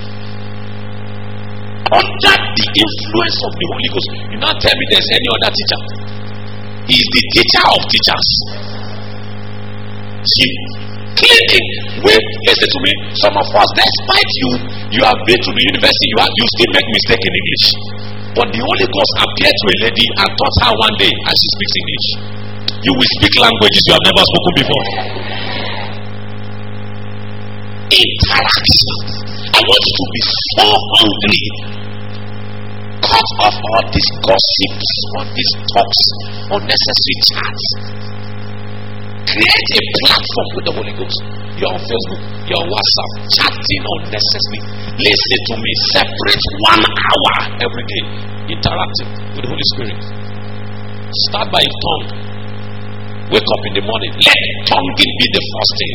Under the influence of the Holy Ghost. You now tell me there's any other teacher. He is the teacher of teachers. She cleaning. Listen to me. Some of us, despite you have been to the university, you still make mistake in English. But the Holy Ghost appeared to a lady and taught her one day, and she speaks English. You will speak languages you have never spoken before. Interaction. I want you to be so hungry. Cut off all these gossips, all these talks, unnecessary chats. Create a platform with the Holy Ghost. You're on Facebook, you're on WhatsApp, chatting unnecessarily. Listen to me. Separate 1 hour every day interacting with the Holy Spirit. Start by tongue. Wake up in the morning. Let tonguing be the first thing.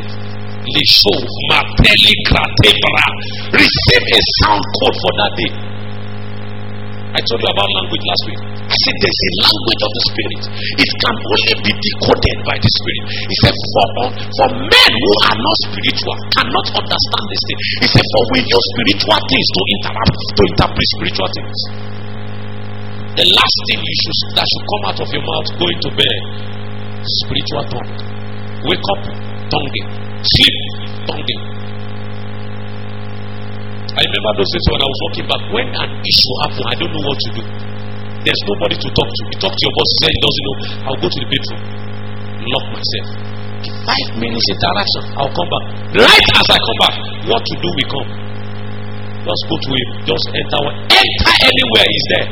Receive a sound code for that day. I told you about language last week. I said there's a language of the Spirit. It can only be decoded by the Spirit. He said for men who are not spiritual cannot understand this thing. He said for we use spiritual things to interpret spiritual things. The last thing that should come out of your mouth going to bed, spiritual tongue. Wake up, tonguing. Sleep, tonguing. I remember those days when I was walking back. When an issue happened, I don't know what to do. There's nobody to talk to. You talk to your boss, say he doesn't know. I'll go to the bedroom, lock myself. 5 minutes interaction, I'll come back. Right as I come back, what to do we come. Just go to him, just enter anywhere he's there.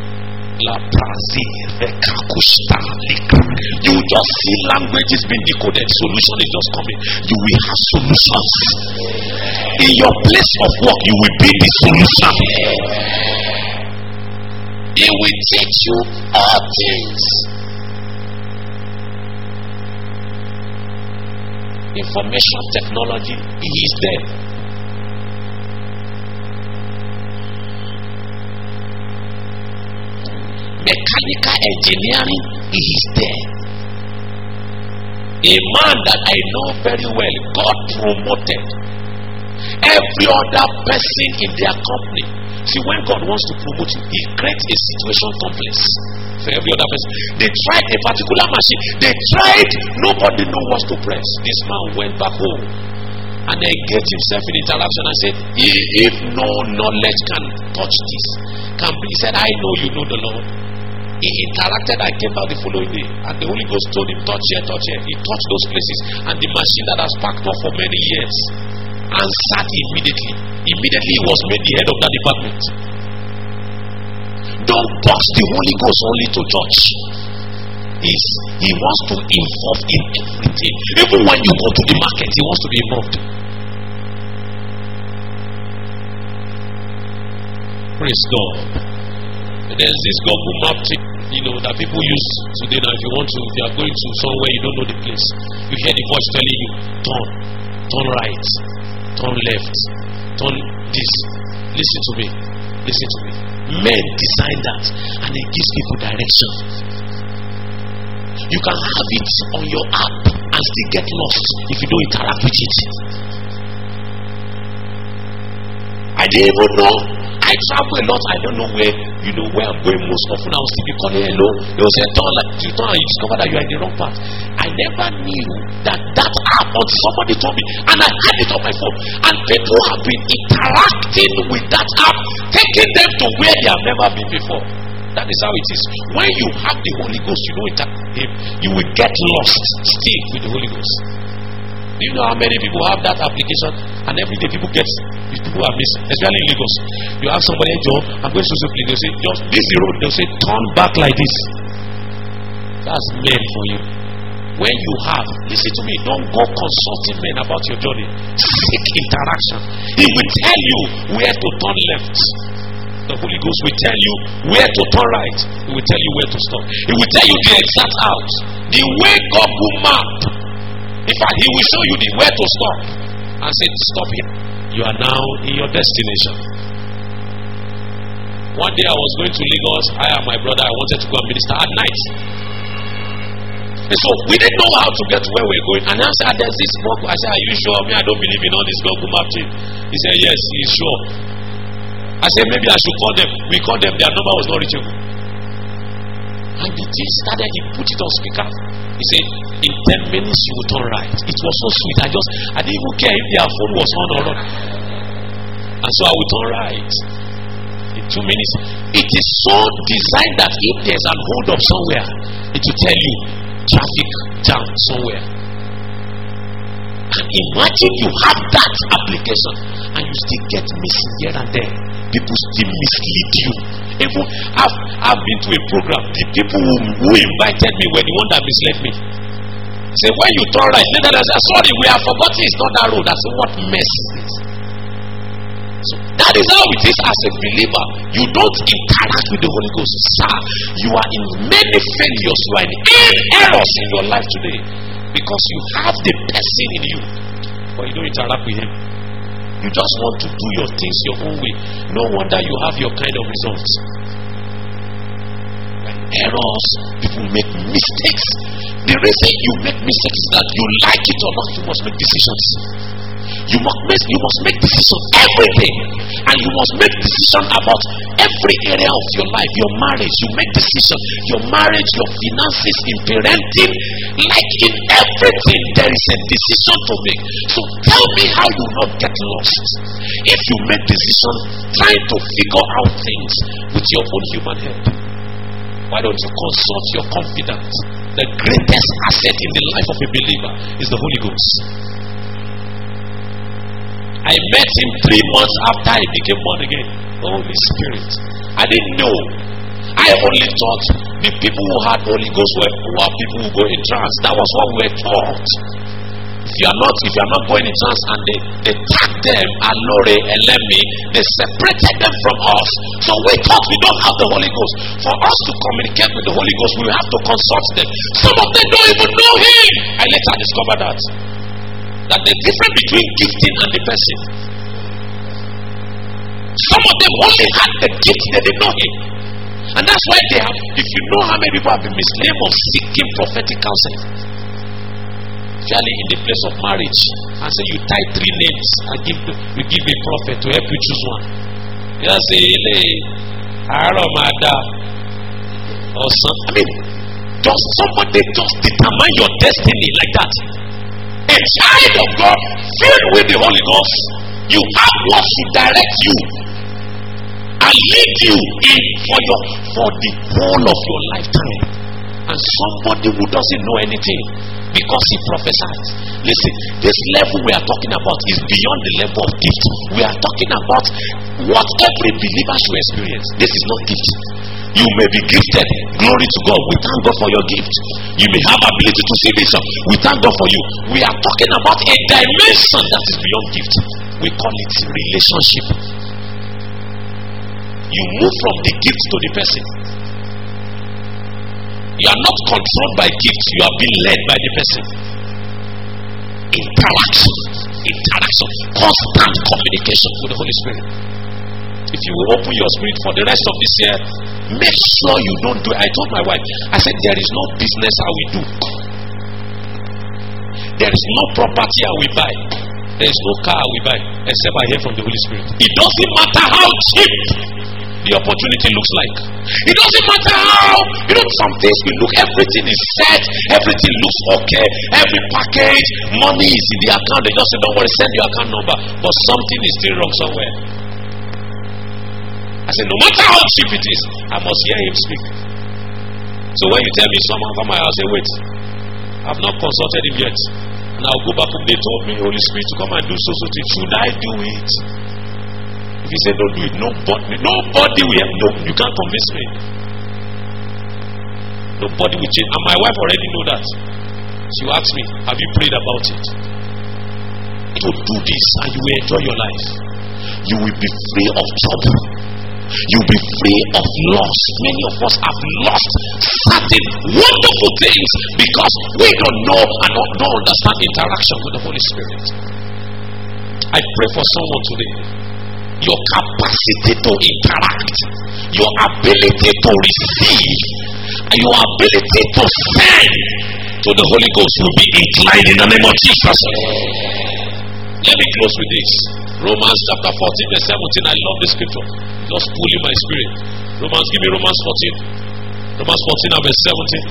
You just see languages being decoded. Solution is just coming. You will have solutions. In your place of work, you will be the solution. He will teach you all things. Information technology, he is there. Mechanical engineering, he is there. A man that I know very well, God promoted every other person in their company. See, when God wants to promote you, he creates a situation complex for every other person. They tried a particular machine. They tried, nobody knows what to press. This man went back home and engaged himself in interaction and said, if no knowledge can touch this, he said, I know you know the Lord. he interacted and came back the following day. And the Holy Ghost told him, touch here, touch here. He touched those places. And the machine that has packed up for many years answered immediately. Immediately he was made the head of that department. Don't box the Holy Ghost only to church. He wants to involve in everything. Even when you go to the market, he wants to be involved. Praise God. There's this Google map thing, that people use today. Now, if you are going to somewhere you don't know the place, you hear the voice telling you, turn right, turn left, turn this. Listen to me. Men design that, and it gives people direction. You can have it on your app and still get lost if you don't interact with it. I didn't even know. I travel a lot. I don't know where I'm going most often. I will still be calling hello. They will say, turn and you discover that you are in the wrong path. I never knew that app until somebody told me, and I had it on my phone. And people have been interacting with that app, taking them to where they have never been before. That is how it is. When you have the Holy Ghost, you don't interact with Him, you will get lost still with the Holy Ghost. Do you know how many people have that application? And every day people are missing, especially in Lagos. You have somebody, Joe, I'm going to so please. They'll say, just this is the road. They'll say, turn back like this. That's meant for you. When you have, listen to me, don't go consulting men about your journey. Seek interaction. He will tell you where to turn left. The Holy Ghost will tell you where to turn right. He will tell you where to stop. He will tell you the exact out. The way Google map. In fact, he will show you the where to stop and say, stop here. You are now in your destination. One day I was going to Lagos. I and my brother, I wanted to go and minister at night. And so we didn't know how to get to where we're going. And I said, there's this book. I said, are you sure? Me, I don't believe in all this Google map thing. He said, yes, he's sure. I said, maybe I should call them. We called them. Their number was not reachable. And the thing started, he put it on speaker. He said, in 10 minutes you will turn right. It was so sweet. I didn't even care if their phone was on or not. And so I will turn right in 2 minutes. It is so designed that if there's an hold up somewhere, it will tell you traffic jam somewhere. And imagine you have that application and you still get missing here and there. People still mislead you. Even I've been to a program. The people who invited me were the one that misled me. Say, when you turn right, later they say, sorry, we have forgotten it's not that road. I say, what mess is this? So that is how it is as a believer. You don't interact with the Holy Ghost. Sir, you are in many failures. You are in errors in your life today. Because you have the person in you, but you don't interact with him. You just want to do your things your own way. No wonder you have your kind of results. Errors, people make mistakes. The reason you make mistakes is that you like it or not, you must make decisions. You must make decisions every day. And you must make decisions about every area of your life. Your marriage, you make decisions. Your marriage, your finances, in parenting, like in everything, there is a decision to make. So tell me how you will not get lost. If you make decisions trying to figure out things with your own human head, why don't you consult your confidence? The greatest asset in the life of a believer is the Holy Ghost. I met him 3 months after he became born again. Holy Spirit. I didn't know. I only thought the people who had Holy Ghost were people who go in trance. That was what we were taught. If you are not going in trance, and they tagged them, Alore, Elemi, they separated them from us. So we thought we don't have the Holy Ghost. For us to communicate with the Holy Ghost, we have to consult them. Some of them don't even know him. I later discovered that the difference between gifting and the person. Some of them only had the gift, they didn't know him. And that's why they have, if you know how many people have been misled of seeking prophetic counsel, especially in the place of marriage, and say you tie 3 names and you give a prophet to help you choose one. You just say, or something. I mean, does somebody just determine your destiny like that? A child of God filled with the Holy Ghost, you have what to direct you, and shall lead you in for the whole of your lifetime. And somebody who doesn't know anything because he prophesied. Listen, this level we are talking about is beyond the level of gift. We are talking about what every believer should experience. This is not gift. You may be gifted. Glory to God. We thank God for your gift. You may have ability to see vision. We thank God for you. We are talking about a dimension that is beyond gift. We call it relationship. You move from the gift to the person. You are not controlled by gifts. You are being led by the person. Interaction. Constant communication with the Holy Spirit. If you will open your spirit for the rest of this year, make sure you don't do it. I told my wife, I said, there is no business I will do. There is no property I will buy. There is no car I will buy except I hear from the Holy Spirit. It doesn't matter how cheap the opportunity looks like. It doesn't matter how, some things we look, everything is set, everything looks okay, every package, money is in the account. They just say, don't worry, send your account number. But something is still wrong somewhere. I said, no matter how cheap it is, I must hear him speak. So when you tell me someone from my house, I say, wait, I've not consulted him yet. And I'll go back home. They told me, Holy Spirit, to come and do so. Should I do it? If he said, don't do it, nobody will. No, you can't convince me. Nobody will change. And my wife already know that. She will ask me, have you prayed about it? You will do this and you will enjoy your life. You will be free of trouble. You'll be free of loss. Many of us have lost certain wonderful things because we don't know and don't understand interaction with the Holy Spirit. I pray for someone today. Your capacity to interact, your ability to receive, and your ability to send to the Holy Ghost will be inclined in the name of Jesus. Let me close with this. Romans chapter 14 verse 17. I love the scripture. Just pull in my spirit. Give me Romans 14. Romans 14 and verse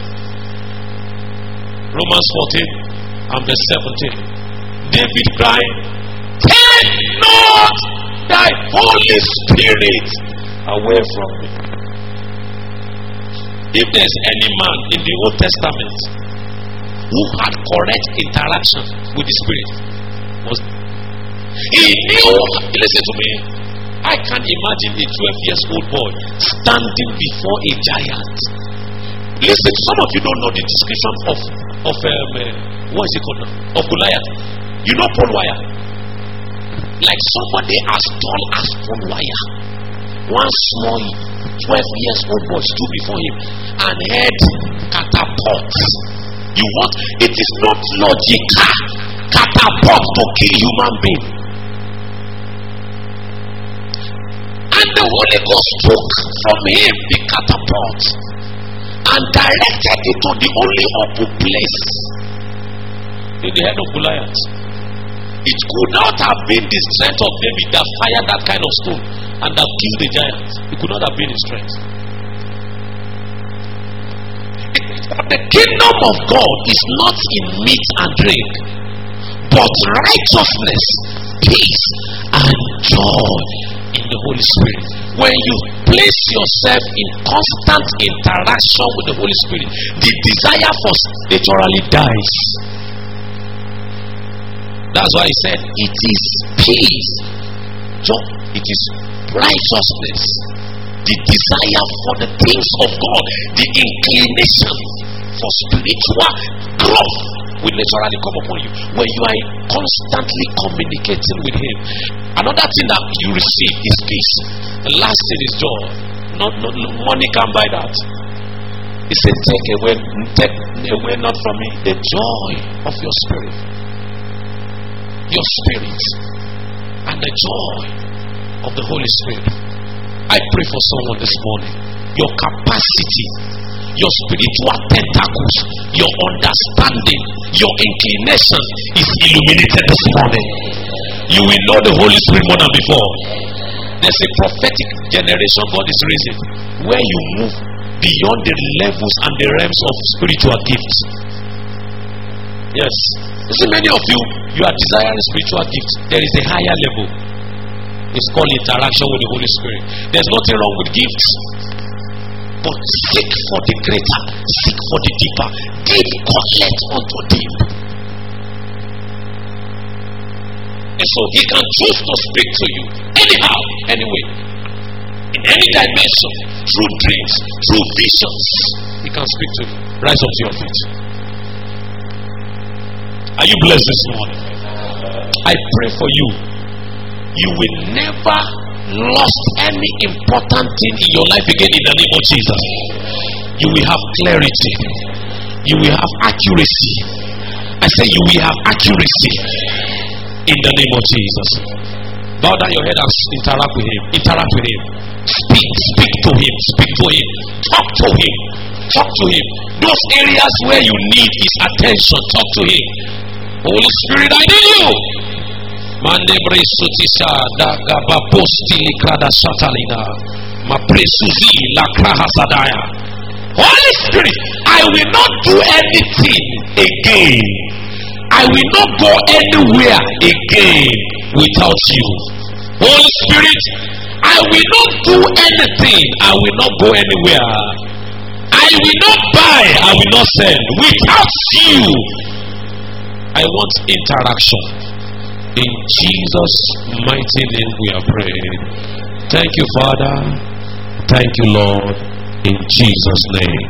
17. Romans 14 and verse 17. David cried, take not thy Holy Spirit away from me. If there's any man in the Old Testament who had correct interaction with the Spirit, he knew. Listen to me. I can't imagine a 12-year-old boy standing before a giant. Listen, some of you don't know the description of what is it called now? Of Goliath. You know Paul Wire? Like somebody as tall as Paul Wire. One small 12-year-old boy stood before him and had catapults. You what? It is not logical. Catapult to kill human being. And the Holy Ghost took from him the catapult and directed it to the only open place in the head of Goliath. It could not have been the strength of David that fired that kind of stone and that killed the giant. It could not have been his strength. The kingdom of God is not in meat and drink, but righteousness, peace, and joy in the Holy Spirit. When you place yourself in constant interaction with the Holy Spirit, the desire for naturally dies. That's why he said, it is peace, joy, it is righteousness, the desire for the things of God, the inclination for spiritual growth will naturally come upon you when you are constantly communicating with him. Another thing that you receive is peace. The last thing is joy. Not money can buy that. He said, take away not from me the joy of your spirit. Your spirit and the joy of the Holy Spirit. I pray for someone this morning. Your capacity, your spiritual tentacles, your understanding, your inclination is illuminated this morning. You will know the Holy Spirit more than before. There's a prophetic generation God is raising where you move beyond the levels and the realms of spiritual gifts. Yes. You see, many of you are desiring spiritual gifts. There is a higher level. It's called interaction with the Holy Spirit. There's nothing wrong with gifts. But seek for the greater, seek for the deeper. Deep calleth unto deep. And so he can choose to speak to you anyhow, anyway, in any dimension, through dreams, through visions. He can speak to you. Rise up to your feet. Are you blessed this morning? I pray for you. You will never lost any important thing in your life again in the name of Jesus. You will have clarity. You will have accuracy. I say you will have accuracy in the name of Jesus. Bow down your head and interact with him. Interact with him. Speak to him. Speak to him. Talk to him. Talk to him. Those areas where you need his attention, talk to him. Holy Spirit, I need you. Mande bresutisha da gabaposti krada satalina ma bresuzi la kraha sadaya. Holy Spirit, I will not do anything again. I will not go anywhere again without you. Holy Spirit, I will not do anything. I will not go anywhere. I will not buy. I will not sell without you. I want interaction. In Jesus' mighty name we are praying. Thank you, Father. Thank you, Lord. In Jesus' name.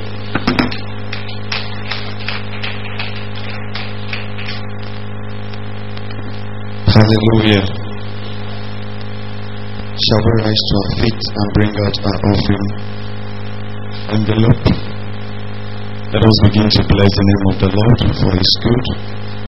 Hallelujah. Shall we rise to our feet and bring out our offering envelope? Let us begin to bless the name of the Lord for his good.